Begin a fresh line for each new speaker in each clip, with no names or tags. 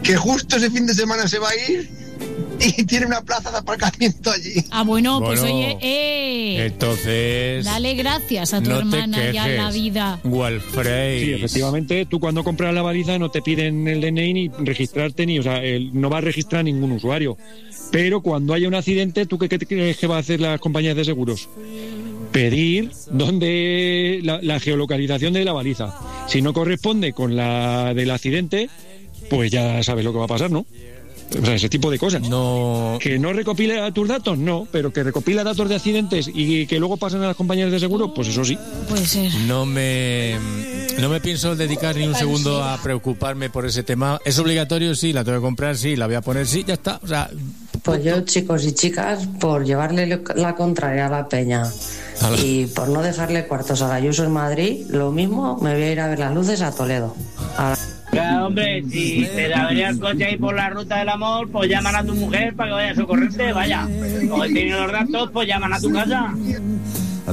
que justo ese fin de semana se va a ir y tiene una plaza de aparcamiento allí.
Ah, bueno, pues oye,
entonces
dale gracias a tu hermana y a la vida.
Walfrey.
Sí, efectivamente, tú cuando compras la baliza no te piden el DNI ni registrarte, no va a registrar ningún usuario. Pero cuando haya un accidente, ¿tú qué crees que va a hacer las compañías de seguros? Pedir dónde la geolocalización de la baliza. Si no corresponde con la del accidente, pues ya sabes lo que va a pasar, ¿no? O sea, ese tipo de cosas.
No.
Que no recopile tus datos, no, pero que recopila datos de accidentes y que luego pasen a las compañías de seguro, pues eso sí.
Puede ser.
No me pienso dedicar ni un segundo a preocuparme por ese tema. ¿Es obligatorio? Sí. ¿La tengo que comprar? Sí. ¿La voy a poner? Sí. Ya está. O sea,
pues yo, chicos y chicas, por llevarle la contraria a la peña y por no dejarle cuartos a Gayuso en Madrid, lo mismo, me voy a ir a ver las luces a Toledo.
Claro, hombre, si te avería el coche ahí por la ruta del amor, pues llaman a tu mujer para que vaya a socorrerte, vaya. O si tienes los datos, pues llaman a tu casa.
A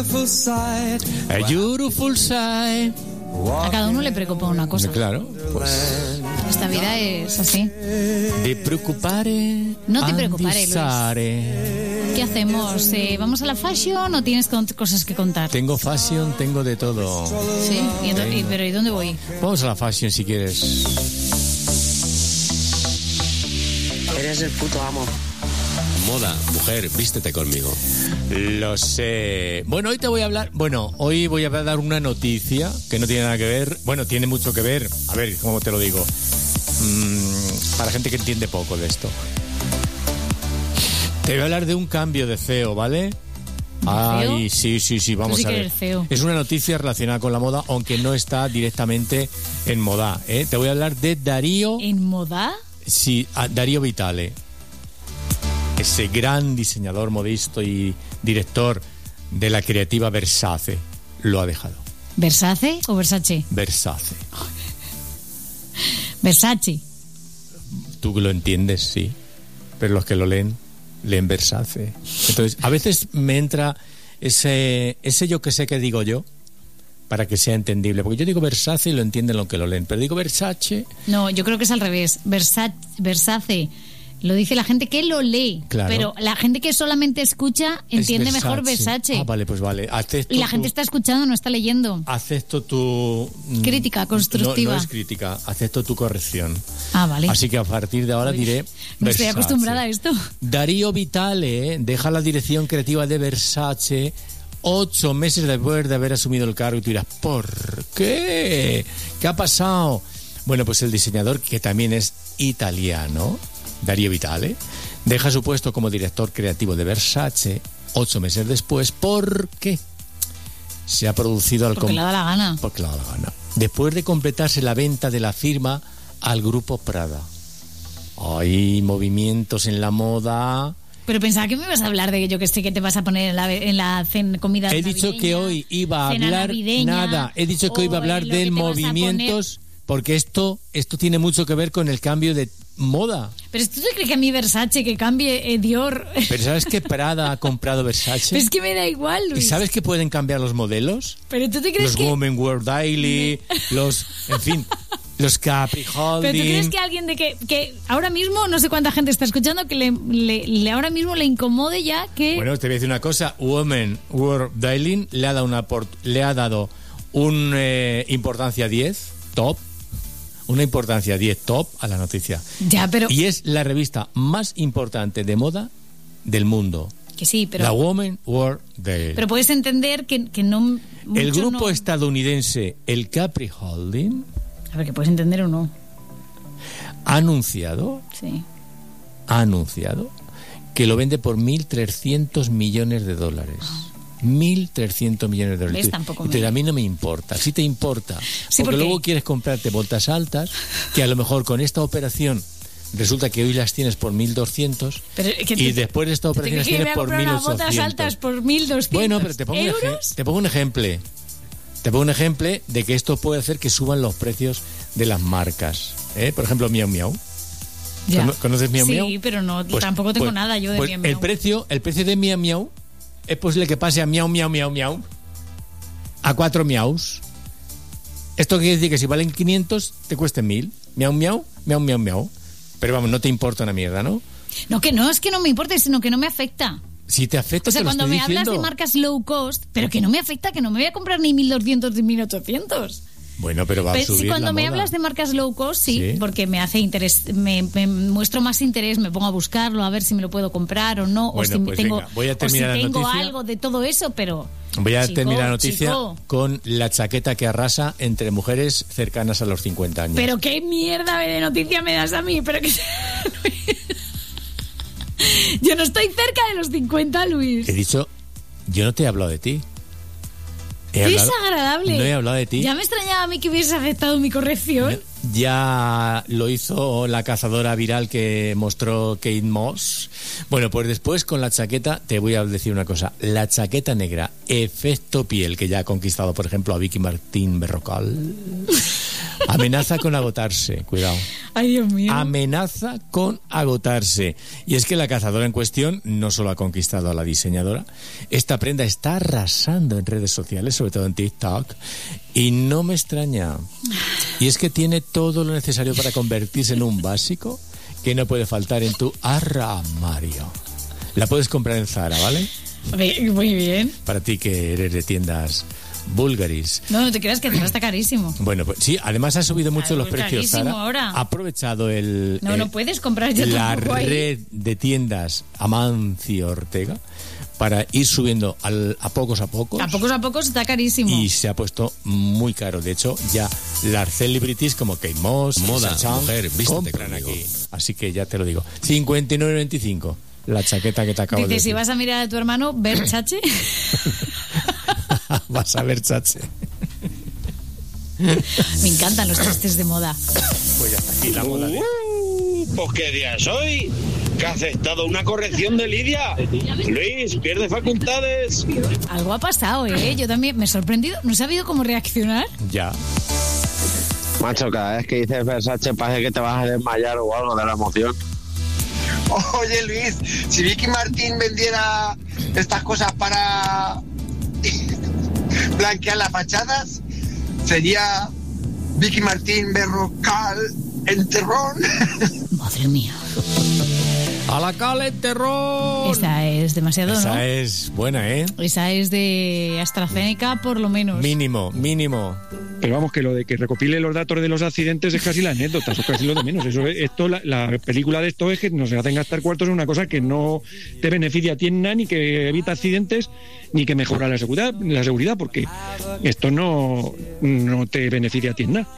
beautiful sight. A cada uno le preocupa una cosa.
Claro, pues
esta vida es así.
De preocupare.
No te preocupare, Luis.
Ansare.
¿Qué hacemos? ¿Vamos a la fashion o tienes cosas que contar?
Tengo fashion, tengo de todo.
Sí, pero ¿y dónde voy?
Vamos a la fashion si quieres.
Eres el puto amo.
Moda, mujer, vístete conmigo.
Lo sé. Bueno, hoy voy a dar una noticia que no tiene nada que ver. Bueno, tiene mucho que ver. A ver, ¿cómo te lo digo? Para gente que entiende poco de esto. Te voy a hablar de un cambio de CEO, ¿vale? Ay, sí, vamos a ver. Es una noticia relacionada con la moda, aunque no está directamente en moda, ¿eh? Te voy a hablar de Darío.
¿En moda?
Sí, Darío Vitale. Ese gran diseñador, modisto y director de la creativa Versace lo ha dejado.
¿Versace o Versace?
Versace.
Versace.
Tú lo entiendes, sí. Pero los que lo leen Versace. Entonces, a veces me entra ese yo que sé que digo yo para que sea entendible. Porque yo digo Versace y lo entienden los que lo leen. Pero digo Versace.
No, yo creo que es al revés. Versace. Lo dice la gente que lo lee, claro. Pero la gente que solamente escucha entiende mejor Versace.
Ah, vale, pues vale.
Y la gente está escuchando, no está leyendo.
Acepto tu...
Crítica constructiva.
No es crítica, acepto tu corrección.
Ah, vale.
Así que a partir de ahora diré
no
Versace.
Estoy acostumbrada a esto.
Darío Vitale deja la dirección creativa de Versace 8 meses después de haber asumido el cargo. Y tú dirás, ¿por qué? ¿Qué ha pasado? Bueno, pues el diseñador, que también es italiano, Darío Vitale, deja su puesto como director creativo de Versace 8 meses después. ¿Por qué? Se ha producido
porque le da la gana.
Porque le da la gana. Después de completarse la venta de la firma al grupo Prada. Hay movimientos en la moda.
Pero pensaba que me ibas a hablar de yo que sé que te vas a poner en la comida
navideña. He dicho que hoy iba a hablar nada. He dicho que hoy iba a hablar de movimientos porque esto tiene mucho que ver con el cambio de moda.
Pero ¿tú te crees que a mí Versace que cambie Dior?
Pero ¿sabes que Prada ha comprado Versace?
Pero es que me da igual, Luis.
¿Y sabes que pueden cambiar los modelos?
Pero ¿tú te crees
los Women Wear Daily, los Capri Holding.
Pero ¿tú crees que alguien que ahora mismo, no sé cuánta gente está escuchando, que ahora mismo le incomode ya que...
Bueno, te voy a decir una cosa. Women Wear Daily le ha dado una importancia 10, top. Una importancia 10 top a la noticia.
Ya, pero...
Y es la revista más importante de moda del mundo.
Que sí, pero...
La Women Wear Daily.
Pero puedes entender que no...
El grupo estadounidense, el Capri Holding...
A ver, que puedes entender o no.
Ha anunciado...
Sí.
Ha anunciado que lo vende por $1.300 millones. 1.300 millones de dólares.
¿Ves? Tampoco
y a mí no me importa. Sí te importa.
Sí,
porque luego quieres comprarte botas altas, que a lo mejor con esta operación resulta que hoy las tienes por 1.200 y después de esta operación las tienes por 1.800.
Botas altas por 1.200.
Bueno, pero te pongo un ejemplo. Te pongo un ejemplo de que esto puede hacer que suban los precios de las marcas. Por ejemplo, Miau Miau.
Ya.
¿Conoces Miau Miau?
Sí, pero no, tampoco tengo nada yo de Miau Miau.
El precio de Miau Miau es posible que pase a Miau Miau Miau Miau a 4 miaus. Esto quiere decir que si valen 500 te cuesten 1.000. Miau Miau miau, miau, miau. Pero vamos, no te importa una mierda, ¿no?
No, que no, es que no me importa, sino que no me afecta.
Si te afecta,
o sea,
te lo
cuando
estoy
me
diciendo.
hablas de marcas low cost, pero que no me afecta, que no me voy a comprar ni 1.200 ni 1.800.
Bueno, pero va a subir
Si cuando
la
me
moda.
hablas de marcas low cost, sí, porque me hace interés, me muestro más interés, me pongo a buscarlo, a ver si me lo puedo comprar o no,
Bueno,
o si
pues
tengo,
venga, voy a
o si
terminar la
tengo
noticia.
algo de todo eso, pero...
Voy a
Chico,
terminar la noticia
chico.
con la chaqueta que arrasa entre mujeres cercanas a los 50 años.
Pero qué mierda de noticia me das a mí, pero que... Yo no estoy cerca de los 50, Luis.
He dicho, yo no te he hablado de ti.
Qué desagradable.
No he hablado de ti.
Ya me extrañaba a mí que hubieses aceptado mi corrección.
Ya lo hizo la cazadora viral que mostró Kate Moss. Bueno, pues después con la chaqueta, te voy a decir una cosa. La chaqueta negra, efecto piel, que ya ha conquistado, por ejemplo, a Vicky Martín Berrocal. Amenaza con agotarse, cuidado.
Ay, Dios mío.
Amenaza con agotarse. Y es que la cazadora en cuestión no solo ha conquistado a la diseñadora, esta prenda está arrasando en redes sociales, sobre todo en TikTok, y no me extraña. Y es que tiene todo lo necesario para convertirse en un básico que no puede faltar en tu armario. La puedes comprar en Zara, ¿vale?
Muy bien.
Para ti que eres de tiendas Bulgaris.
No te creas que Zara está carísimo.
Bueno, pues sí, además ha subido mucho los precios. Zara
ahora.
ha aprovechado
no puedes comprar ya
la
tampoco
red de tiendas Amancio Ortega para ir subiendo a pocos.
A pocos está carísimo.
Y se ha puesto muy caro. De hecho, ya las celebrities como Kate Moss,
Moda,
Sachan,
mujer, vístete
compran
conmigo.
aquí. Así que ya te lo digo. 59,25 la chaqueta que te acabo de
Dice,
decir.
si vas a mirar a tu hermano, Versace.
Vas a ver, chache.
Me encantan los chistes de moda.
Pues ya está aquí la moda de...
Pues qué día es hoy, que ha aceptado una corrección de Lidia. Luis, pierde facultades.
Algo ha pasado, ¿eh? Yo también me he sorprendido. No he sabido cómo reaccionar.
Ya.
Macho, cada vez que dices Versace parece que te vas a desmayar o algo de la emoción.
Oye, Luis, si Vicky Martín vendiera estas cosas para blanquear las fachadas, sería Vicky Martín Berrocal Enterrón.
Madre mía.
¡A la cala, terror!
Esa es demasiado, ¿no?
Esa es buena, ¿eh?
Esa es de AstraZeneca, por lo menos.
Mínimo.
Pero vamos, que lo de que recopile los datos de los accidentes es casi la anécdota, eso es casi lo de menos. La película de esto es que nos hacen gastar cuartos en una cosa que no te beneficia a ti en nada, ni que evita accidentes, ni que mejora la seguridad, porque esto no te beneficia a ti en nada.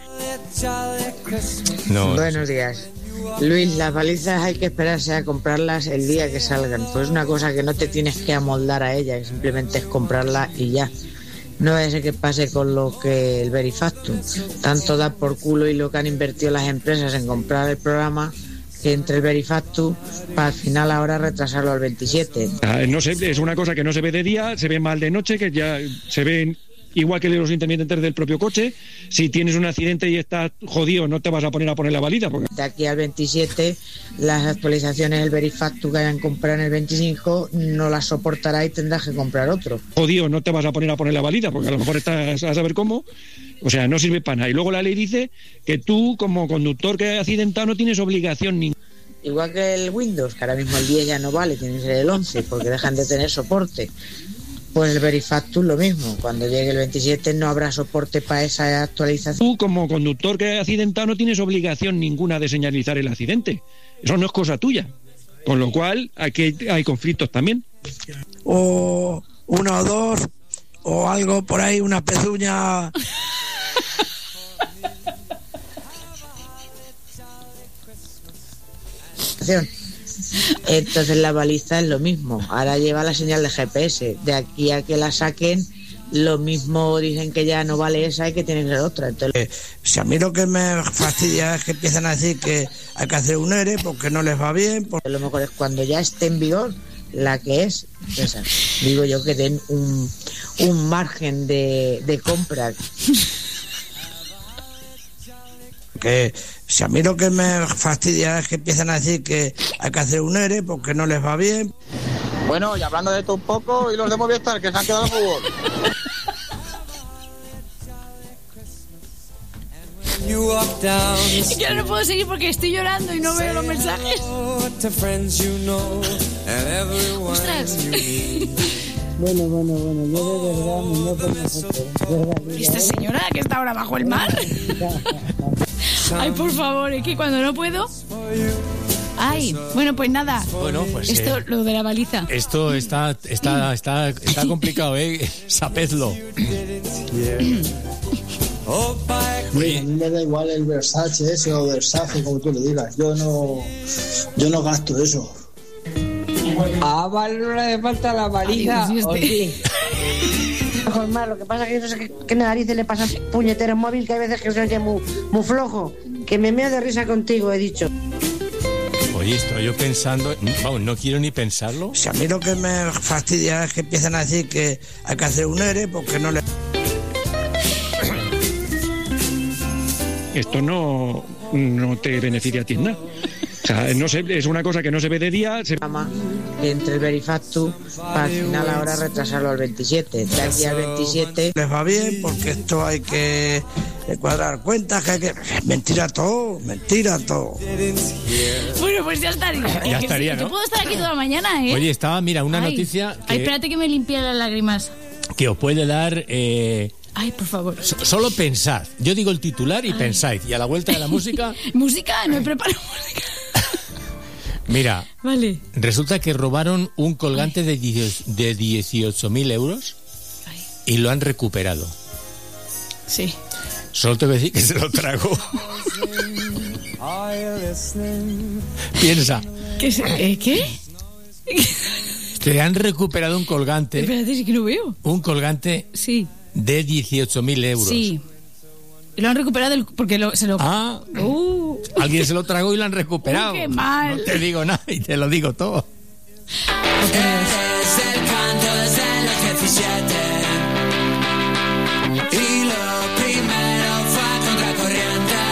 No.
Buenos días. Luis, las balizas hay que esperarse a comprarlas el día que salgan. Pues es una cosa que no te tienes que amoldar a ella, que simplemente es comprarla y ya. No es que pase con lo que el Verifactum. Tanto da por culo y lo que han invertido las empresas en comprar el programa, que entre el Verifactum para al final ahora retrasarlo al 27.
No sé, es una cosa que no se ve de día, se ve mal de noche, que ya se ven igual que los intermitentes del propio coche. Si tienes un accidente y estás jodido, no te vas a poner la baliza. Porque...
De aquí al 27, las actualizaciones del Verifactum que hayan comprado en el 25 no las soportará y tendrás que comprar otro.
Jodido, no te vas a poner la baliza, porque a lo mejor estás a saber cómo. O sea, no sirve para nada. Y luego la ley dice que tú, como conductor que ha accidentado, no tienes obligación ninguna.
Igual que el Windows, que ahora mismo el 10 ya no vale, tiene que ser el 11, porque dejan de tener soporte. Pues el Verifactum lo mismo, cuando llegue el 27 no habrá soporte para esa actualización.
Tú, como conductor que ha accidentado, no tienes obligación ninguna de señalizar el accidente. Eso no es cosa tuya. Con lo cual, aquí hay conflictos también.
O uno o dos, o algo por ahí, una pezuña.
Entonces la baliza es lo mismo, ahora lleva la señal de GPS, de aquí a que la saquen lo mismo dicen que ya no vale esa y que tiene que ser otra. Entonces,
si a mí lo que me fastidia es que empiezan a decir que hay que hacer un ERE porque no les va bien.
Lo mejor es cuando ya esté en vigor la que es esa. Digo yo que den un margen de compra.
Que si a mí lo que me fastidia es que empiezan a decir que hay que hacer un ERE porque no les va bien.
Bueno, y hablando de esto un poco, y los de Movistar que se han quedado en fútbol.
Y que ahora no puedo seguir porque estoy llorando y no veo los mensajes. ¡Ostras!
Bueno, yo de verdad me noto nosotros.
¿Esta señora que está ahora bajo el mar? Ay, por favor, es que cuando no puedo... Ay, bueno, pues nada.
Bueno, pues
esto, lo de la baliza.
Esto está complicado, Sapedlo.
Oye, a mí me da igual el Versace ese o Versace, como tú le digas. Yo no gasto eso.
A Val no le falta la baliza.
Ay,
¿O sí?
Más, lo que pasa es que yo no sé qué narices le pasa al puñetero móvil, que hay veces que se oye muy flojo. Que me meo de risa contigo, he dicho.
Oye, estoy yo pensando, vamos, no quiero ni pensarlo.
Si a mí lo que me fastidia es que empiezan a decir que hay que hacer un ERE porque no le...
Esto no te beneficia a ti nada. O sea, no sé, es una cosa que no se ve de día.
Entre el Verifactu, para al final ahora retrasarlo al 27. De aquí al 27.
Les va bien porque esto hay que cuadrar cuentas, que hay que... Mentira todo.
Bueno, pues ya estaría.
Ya estaría, ¿no?
Yo puedo estar aquí toda la mañana, ¿eh?
Oye, estaba, mira, una noticia que...
Ay, espérate que me limpie las lágrimas.
Que os puede dar...
Ay, por favor.
Solo pensad. Yo digo el titular y pensáis. Y a la vuelta de la música...
¿Música? No he preparado música.
Mira,
vale.
Resulta que robaron un colgante de 18.000 euros y lo han recuperado.
Sí.
Solo te voy a decir que se lo tragó. Piensa.
¿Qué?
Que han recuperado un colgante.
Espérate, sí que lo veo.
Un colgante de 18.000 euros.
Sí. Y lo han recuperado porque se lo...
Alguien se lo tragó y lo han recuperado.
¡Qué mal!
No te digo nada y te lo digo todo.
Es el canto desde los 17 y lo primero fue contracorriente.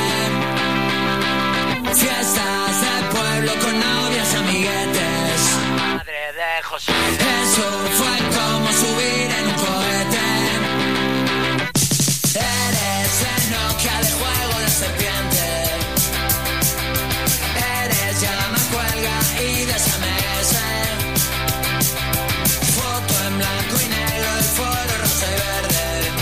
Fiestas de pueblo con novias amiguetes. Madre de José. Eso fue como subir en un cohete. Eres el Nokia de juego de serpiente. Eres ya la más cuelga y de SMS. Foto en blanco y negro, el foro rosa y verde.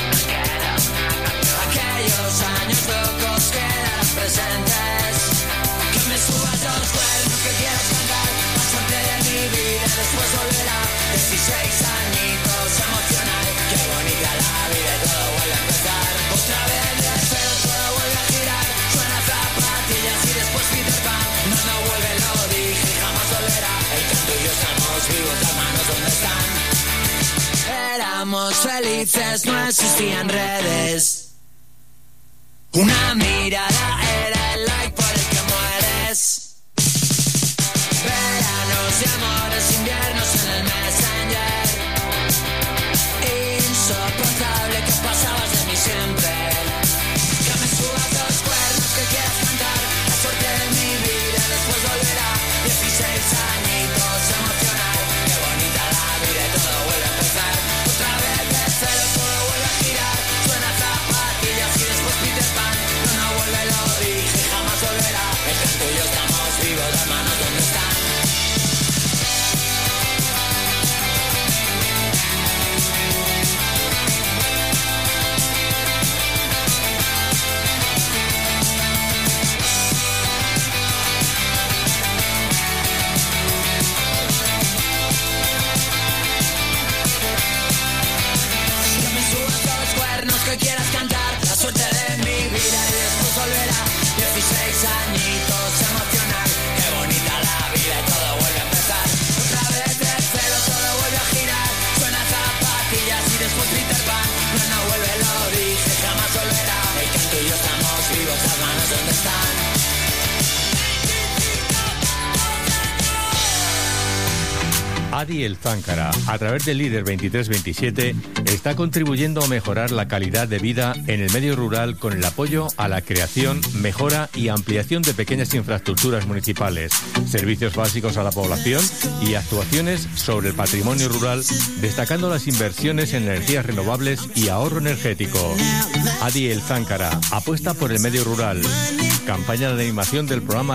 Aquellos años locos quedarán presentes. Que me subas los cuernos que quieras cantar. La suerte de mi vida después volverá. 16 añitos emocional. Qué bonita la vida y todo vuelve a empezar. Otra vez de cero todo vuelve a girar. Suena zapatillas y después Peter Pan. No vuelve, lo dije y jamás volverá. El canto y yo estamos vivos, las manos donde están. Éramos felices, no existían redes. Una mirada era el like por el que mueres. Veranos y amores, inviernos en el Messenger. Insoportable que pasabas de mí siempre. Que me subas los cuernos que quieras cantar. La suerte de mi vida después volverá. 16 añitos emocional. Qué bonita la vida y todo vuelve a empezar. Otra vez de cero todo vuelve a girar. Suena zapatillas y después Peter Pan. No vuelve, lo dije y jamás volverá. El canto y yo estamos vivos, las manos donde están. Que me subas los cuernos que quieras cantar. La suerte de mi vida y después volverá. 16 añitos emocional. Qué bonita
Adi El Záncara, a través del Líder 2327, está contribuyendo a mejorar la calidad de vida en el medio rural con el apoyo a la creación, mejora y ampliación de pequeñas infraestructuras municipales, servicios básicos a la población y actuaciones sobre el patrimonio rural, destacando las inversiones en energías renovables y ahorro energético. Adi El Záncara apuesta por el medio rural. Campaña de animación del programa